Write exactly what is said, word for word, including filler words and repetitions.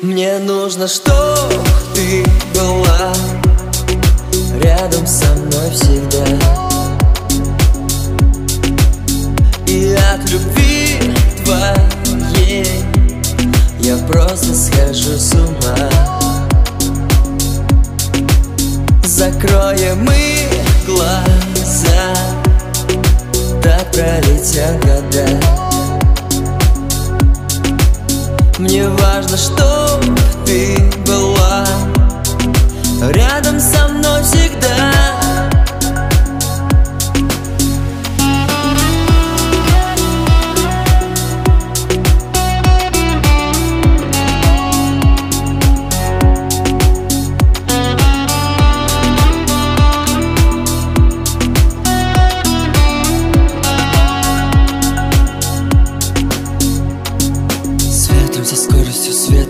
Мне нужно, чтоб ты была рядом со мной всегда. И от любви твоей я просто схожу с ума. Закроем мы глаза, так пролетят года. Мне важно, чтоб ты была